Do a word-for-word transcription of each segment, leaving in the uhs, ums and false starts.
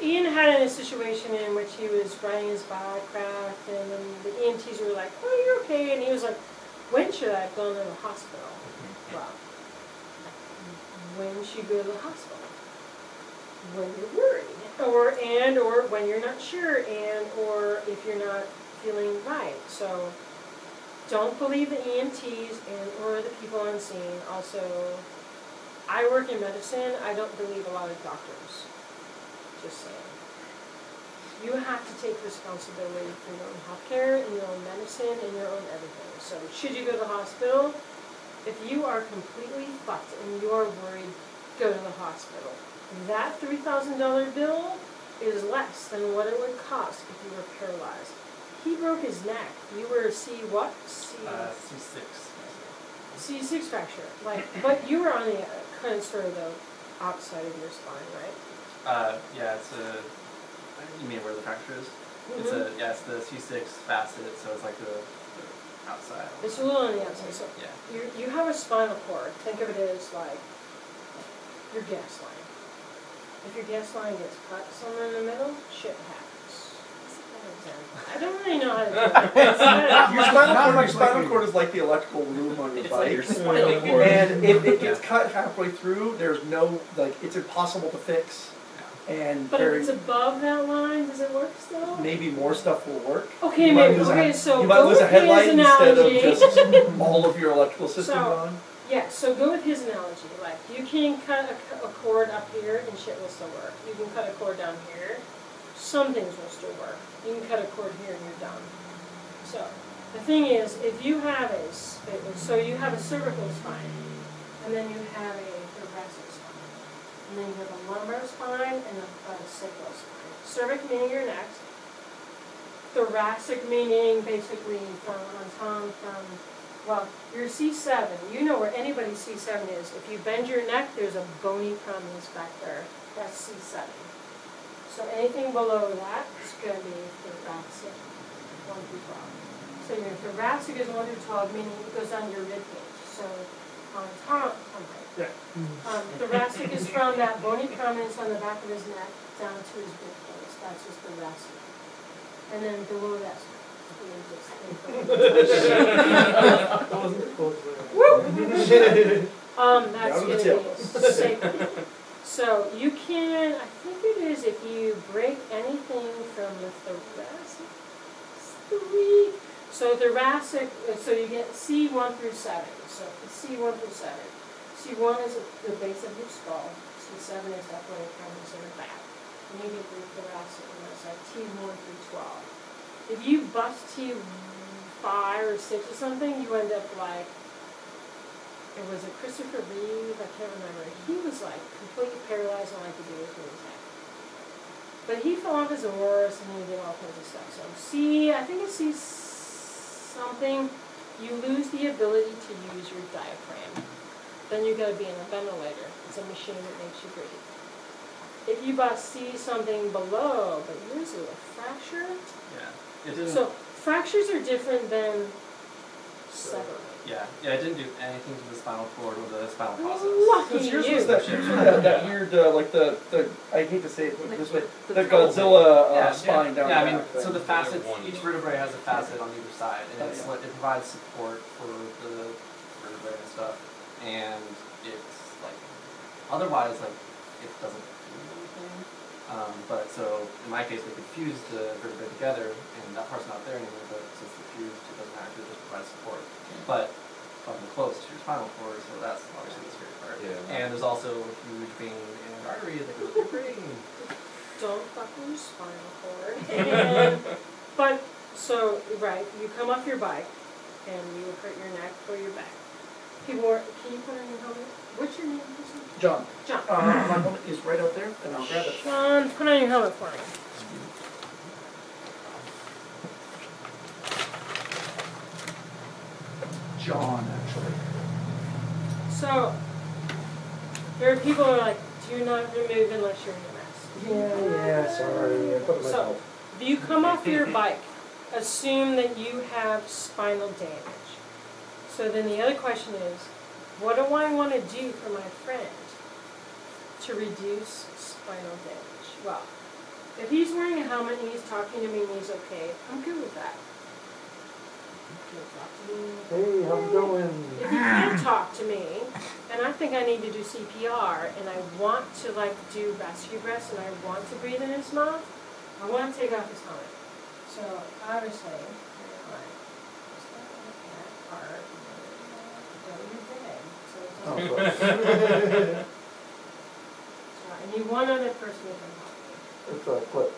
Ian had a situation in which he was riding his biocraft, and then the E M Ts were like, "Oh, you're okay," and he was like, "When should I have gone to the hospital?" Well, when should you go to the hospital? When you're worried, or and or when you're not sure, and or if you're not feeling right. So don't believe the E M Ts and or the people on scene. Also, I work in medicine. I don't believe a lot of doctors. Just saying. You have to take responsibility for your own healthcare and your own medicine and your own everything. So should you go to the hospital? If you are completely fucked and you are worried, go to the hospital. That three thousand dollar bill is less than what it would cost if you were paralyzed. He broke his neck. You were C what? C, uh, C six. C six fracture. Like, but you were on the kind of sort of the outside of your spine, right? Uh, yeah, it's a. You mean where the fracture is? Mm-hmm. It's a yeah, it's the C six facet, so it's like the, the outside. It's a little on the outside. So yeah. You you have a spinal cord. Think of it as like your gas line. If your gas line gets cut somewhere in the middle, shit happens. I don't really know how to do it. Your spinal cord, your spinal cord is like the electrical room on your it's bike. Like your spinal cord. And if it gets cut halfway through, there's no, like, it's impossible to fix. And but very, if it's above that line, does it work still? Maybe more stuff will work. Okay, maybe. Okay, a, so you might go lose a with his headlight analogy. instead of just all of your electrical system so, gone. Yeah, so go with his analogy. Like, you can cut a, a cord up here and shit will still work. You can cut a cord down here. Some things will still work. You can cut a cord here and you're done. So, the thing is, if you have a, so you have a cervical spine, and then you have a thoracic spine, and then you have a lumbar spine and a, a sacral spine. Cervic meaning your neck. Thoracic meaning basically from on top from, well, your C seven. You know where anybody's C seven is. If you bend your neck, there's a bony prominence back there. That's C seven. So anything below that is going to be thoracic, one through twelve. So your thoracic is one through twelve, meaning it goes down your rib cage. So on top, okay. Yeah. Um, thoracic is from that bony prominence on the back of his neck down to his rib cage. That's just thoracic. And then below that, um, that's going to be sacral. So you can, I think it is, if you break anything from the thoracic, three. So thoracic, so you get C one through seven. So C one through seven. C one is the base of your skull. C seven is that bony prominence in the back. And you get the thoracic on that side, T one through twelve. If you bust T five or six or something, you end up like, it was a Christopher Reeve, I can't remember. He was like completely paralyzed and all he could do was move his neck. But he fell off his horse and he did all kinds of stuff. So C, I think it's C something, you lose the ability to use your diaphragm. Then you gotta be in a ventilator. It's a machine that makes you breathe. If you bust C something below, but yours is a fracture. Yeah. It didn't. So fractures are different than severing. Yeah, yeah, it didn't do anything to the spinal cord or the spinal process. Lucky Yours you. was that, yours was that, that weird, uh, like the, the, I hate to say it this way, the Godzilla uh, yeah, spine yeah. down Yeah, I there. mean, so the facets, each vertebrae has a facet on either side, and it's, yeah. it provides support for the vertebrae and stuff, and it's like, otherwise, like, it doesn't do anything. Um, but so, in my case, we could fuse the vertebrae together, and that part's not there anymore, but since it's fused, it doesn't actually just provide support. But fucking close to your spinal cord, so that's obviously the scary part. Yeah. And there's also a huge vein and artery that goes to your brain. Don't fuck with your spinal cord. And, but, so, right, you come off your bike, and you hurt your neck or your back. People are, can you put on your helmet? What's your name? John. John. Uh, my helmet is right out there, and I'll grab it. John, put on your helmet for me. John, actually. So, there are people who are like, do not remove unless you're in a mask. Yeah, yeah, sorry. I put my So, help. if you come off your bike, assume that you have spinal damage. So then the other question is, what do I want to do for my friend to reduce spinal damage? Well, If he's wearing a helmet and he's talking to me and he's okay, I'm good with that. He'll talk to me. Hey, how's it going? If he can't talk to me, and I think I need to do C P R, and I want to like do rescue breaths, and I want to breathe in his mouth, I want to take off his helmet. So obviously, hang on. Just not like that part. Go you're dead. So it's Oh, all well. So I need one other person who can help me. It's a clip.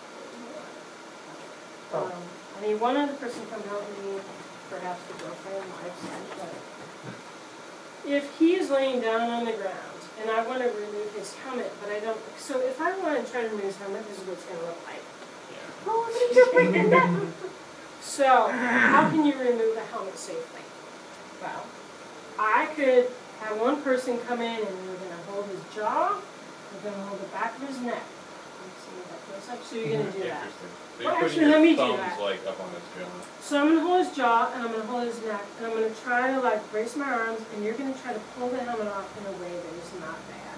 Oh. Um, I need one other person to come help me, perhaps the girlfriend, wife, son, whatever. If he is laying down on the ground and I want to remove his helmet, but I don't, so if I want to try to remove his helmet, this is what it's going to look like. Oh, I'm going to break the neck. So, how can you remove a helmet safely? Well, I could have one person come in and we're going to hold his jaw, we're going to hold the back of his neck. Let's see what that feels like. So you're going to do that. Interesting. So Well, you're actually, putting let me your do thumbs that. like up on his jaw. So I'm going to hold his jaw and I'm going to hold his neck and I'm going to try to like brace my arms and you're going to try to pull the helmet off in a way that is not bad.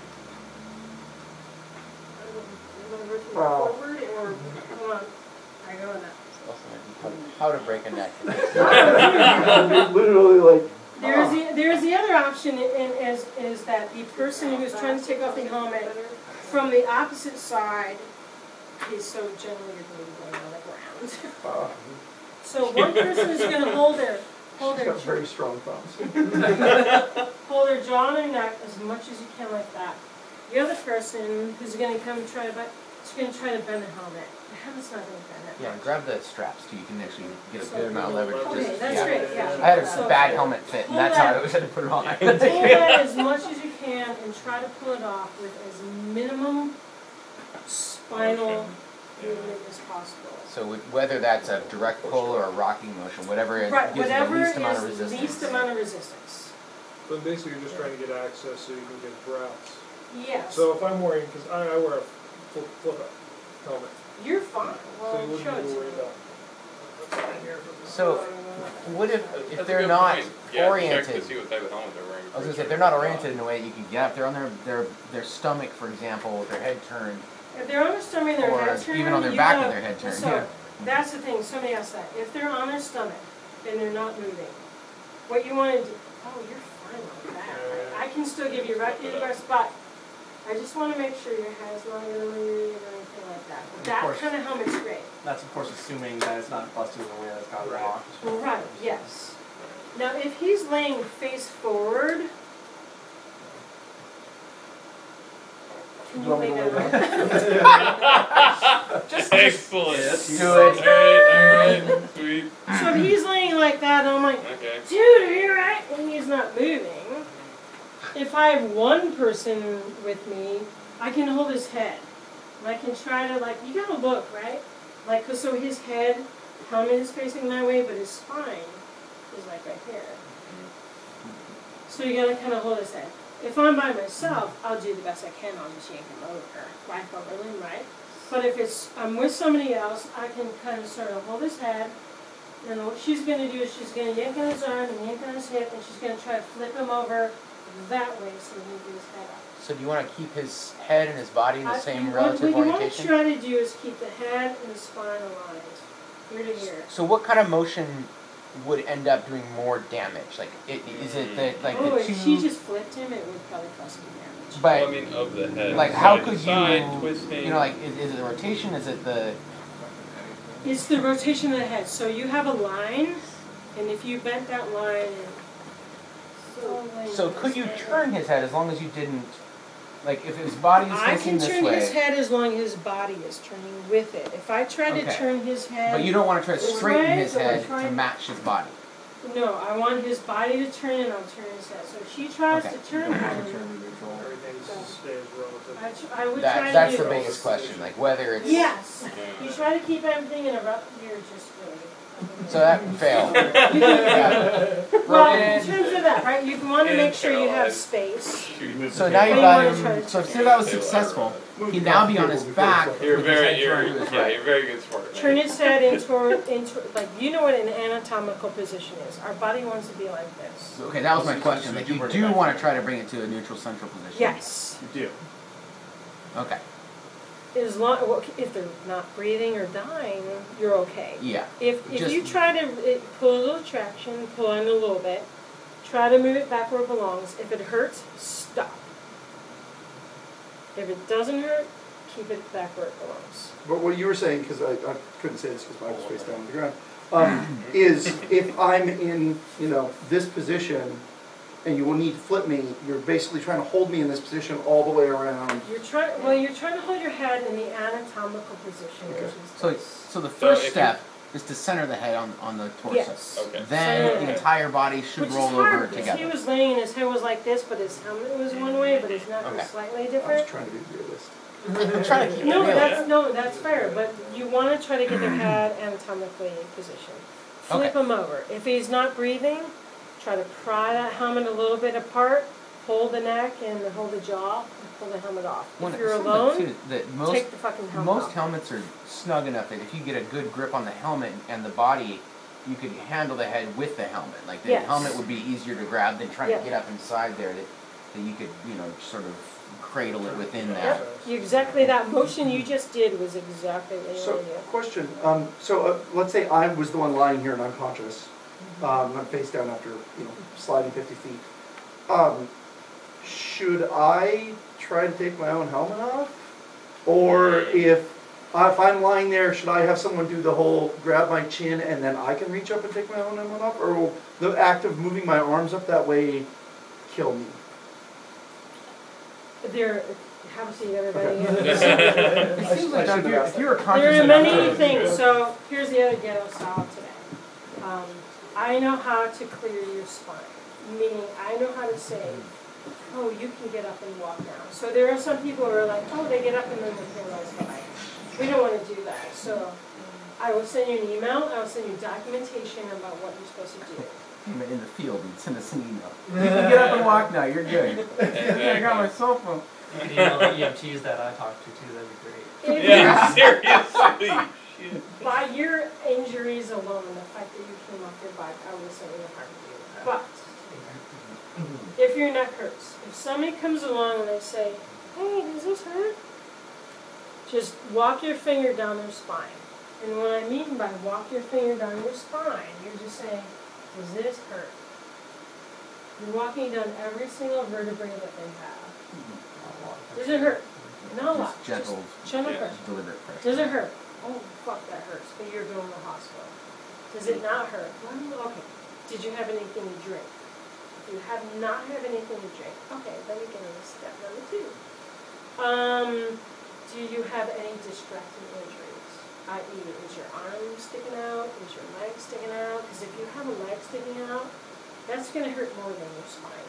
I'm going to go Wow. forward or come on. I go in that. How to break a neck. Literally like. There's the, there's the other option in, is, is that the person who's trying to take off the helmet from the opposite side is so generally you're going to be going on the ground. Uh, So one person is going to hold their hold she's their got very strong thumbs. hold their jaw on their neck as much as you can like that. The other person who's going to come and try to bend, is going to try to bend the helmet. The helmet's not going to bend it. Yeah, and grab the straps too. You can actually get a So- good amount of leverage. Okay, Just, that's yeah. great. Yeah. I had a So- bad helmet fit, and Pull that's how I that- always had to put it on. I Pull had to take that it. as much as you can and try to pull it off with as minimum spinal movement as possible. So with- whether that's a direct pull or a rocking motion, whatever it Right, gives you the whatever least amount of is resistance. least amount of resistance. So basically, you're just trying to get access so you can get breaths. Yes. So if I'm wearing, because I, I wear a flip, flip up helmet, You're fine. so Well, you wouldn't show need it to to worry me. about. So what if That's if a they're good not point. Yeah, oriented? check to see what type of helmet they're wearing. I was gonna say if they're not oriented in a way that you can get up, they're on their their their stomach, for example, with their head turned, If they're on their stomach and their or head turned, even on their you back gotta- with their head turned. So, Yeah. that's the thing, somebody asked that. If they're on their stomach and they're not moving, what you want to do, oh, you're fine like that. Right? I can still give you right in your spot. I just want to make sure your head's not going to move or anything like that. But Of that course. kind of helmet's great. That's of course assuming that it's not busted in a way that's got rocked. Right, yes. Now, if he's laying face forward, can you lay down? Just Excellent. Yes, you do All it. right, all right, sweet. So if he's laying like that, I'm like, Okay. dude, are you right? And he's not moving. If I have one person with me, I can hold his head. And I can try to, like, you gotta look, right? Like, 'cause so his head, helmet is facing my way, but his spine is like right here. So you gotta kind of hold his head. If I'm by myself, I'll do the best I can. I'll just yank him over, life over him, right? But if it's I'm with somebody else, I can kind of sort of hold his head. And what she's going to do is she's going to yank on his arm and yank on his hip, and she's going to try to flip him over that way so he can get his head up. So do you want to keep his head and his body in the I- same what, relative what you want to orientation? try to do is keep the head and the spine aligned, ear to ear. So what kind of motion would end up doing more damage? Like, it, is it the like Oh, the if two? she just flipped him, it would probably cause him damage. but Well, I mean, of the head. like, how side to could side, you? Twisting. You know, like, is, is it the rotation? Is it the? It's the rotation of the head. So you have a line, and if you bent that line and slowly So could you turn his head as long as you didn't? Like, if his body is I facing can this turn way, his head as long as his body is turning with it. If I try to Okay. turn his head, but you don't want to try to This straighten way, his or head try- to match his body. no, I want his body to turn and I'll turn his head. So if she tries Okay. to turn You don't want to him, turn the neutral. Everything stays relative. I, tr- I would That try that's to the do biggest question. Like whether it's Yes. Yeah. You try to keep everything in a rough. You're just really. so that failed. You can- Yeah. well, Broken in edge. terms of that, right? You want to And make sure you have paralyzed. space. So now you But you got wanna try him. to So turn if that was it. successful, he'd now be on his back. You're with his very, head you're, turned to his yeah, right. you're a very good sport. man. Turn his head into, into like you know what an anatomical position is. Our body wants to be like this. Okay, that was my question. Like, you do want to try to bring it to a neutral central position. Yes. You do. Okay. as long, well, if they're not breathing or dying, you're okay. Yeah. If, if Just- you try to it, pull a little traction, pull on a little bit, try to move it back where it belongs. If it hurts, stop. If it doesn't hurt, keep it back where it belongs. But what you were saying, because I, I couldn't say this because I was face down on the ground, um, is if I'm in, you know, this position and you will need to flip me, you're basically trying to hold me in this position all the way around. You're trying, well, you're trying to hold your head in the anatomical position, Okay. which is So, this. so the So first if step is to center the head on, on the torso. Yes. Okay. Then Center the the head. entire body should Which is roll hard, over because together. he was laying and his head was like this, but his helmet was one way, but his neck Okay. was slightly I was different. trying to be realist. I'm trying to keep No, it real. that's, no, that's fair, but you wanna try to get their head anatomically positioned. Flip Okay. him over. If he's not breathing, try to pry that helmet a little bit apart, hold the neck and hold the jaw, and pull the helmet off. One- If you're something alone, too, that most take the fucking helmet most off. helmets are snug enough that if you get a good grip on the helmet and the body, you could handle the head with the helmet. Like the Yes. helmet would be easier to grab than trying Yeah. to get up inside there. That, that you could, you know, sort of cradle it within that. Yep, you- exactly that motion you just did was exactly what you So, wanted to do. question, um, so uh, let's say I was the one lying here and unconscious, um, I'm face down after, you know, sliding fifty feet. Um, should I try to take my own helmet off? Or if, uh, if I'm lying there, should I have someone do the whole grab my chin and then I can reach up and take my own helmet off? Or will the act of moving my arms up that way kill me? There, have a seat, everybody. Okay. It I seems sh- like I if shouldn't you're, have if you were There conscious are enough many to- things, so here's the other ghetto style today. Um, I know how to clear your spine, meaning I know how to say, oh, you can get up and walk now. So there are some people who are like, oh, they get up and then they realize, hey, we don't want to do that. So I will send you an email, I will send you documentation about what you're supposed to do. in the field and send us an email. You can get up and walk now. You're good. I got my cell phone. You can email the E M Ts that I talked to too, that'd be great. If Yeah, seriously. Shit. by your injuries alone, the fact that you came off your bike, I would say you're hard to do. But if your neck hurts, if somebody comes along and they say, hey, does this hurt? Just walk your finger down their spine. And what I mean by walk your finger down your spine, you're just saying, does this hurt? You're walking down every single vertebrae that they have. Does it hurt? Not a lot. Just gentle, Just gentle Yeah. pressure. deliberate pressure. Does it hurt? Oh, fuck, that hurts. But you're going to the hospital. Does it not hurt? Well, okay. Did you have anything to drink? If you have not had anything to drink, okay, then we get into step number two. Um, do you have any distracting injuries? that is, is your arm sticking out? Is your leg sticking out? Because if you have a leg sticking out, that's going to hurt more than your spine.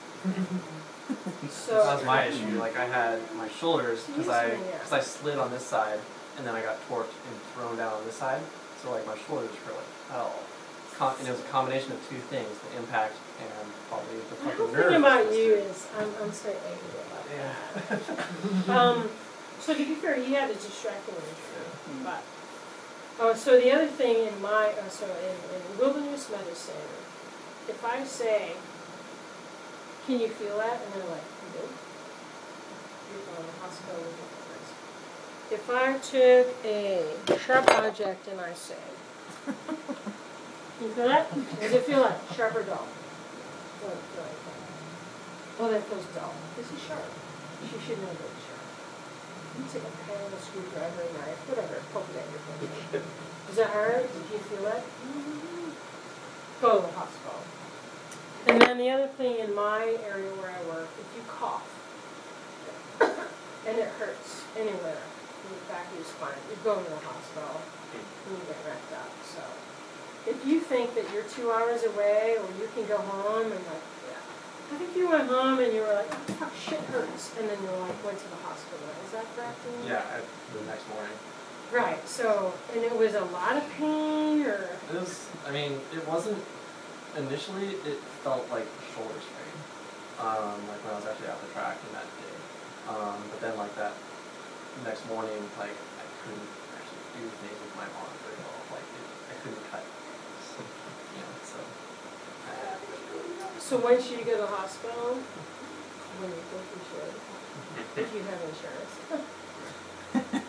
So That was my issue. Like I had my shoulders because I Yes, yeah. because I slid on this side and then I got torqued and thrown down on this side. So like my shoulders hurt like hell. Com- and it was a combination of two things: the impact and probably the My fucking whole nerves. thing about you twisted. is I'm, I'm so angry about Yeah. that. Um, so to be fair, he had a distracting injury, but oh, so the other thing in my uh, so in, in wilderness medicine, if I say, "Can you feel that?" and they're like, "Nope," you're going to the hospital with your friends. If I took a sharp object and I say, "Can you feel that? What does it feel like? Sharp or dull?" What does it feel like? Oh, that feels dull. This is sharp. You should know that it's sharp. You take a pen, a screwdriver, a knife, whatever, poke it at your finger. Does that hurt? Did you feel it? Go to the hospital. And then the other thing in my area where I work, if you cough and it hurts anywhere in the back of your spine, you're going to the hospital and you get wrapped up. So if you think that you're two hours away or you can go home and like, I think you went home and you were like, oh, fuck, shit hurts. And then you like went to the hospital. Is that correct? Ian? Yeah, I, the next morning. Right. So, and it was a lot of pain or? It was. I mean, it wasn't. Initially, it felt like shoulder strain. Um, like when I was actually out the track in that day. Um, but then like that next morning, like I couldn't actually do things with my arm very well. Like it, I couldn't cut. So, you know, so. I, So when should you go to the hospital? When you think you should, if you have insurance.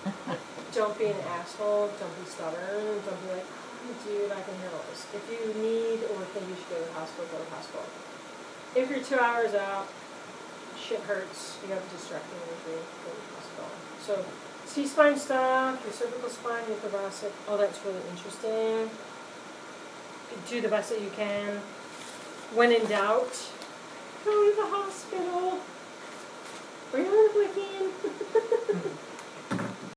don't be an asshole, don't be stubborn, don't be like, oh, dude, I can handle this. If you need or think you should go to the hospital, go to the hospital. If you're two hours out, shit hurts, you have a distracting injury, go to the hospital. So, C-spine stuff, your cervical spine, your thoracic, all that's really interesting. Do the best that you can. When in doubt, go to the hospital. Bring a Wiccan.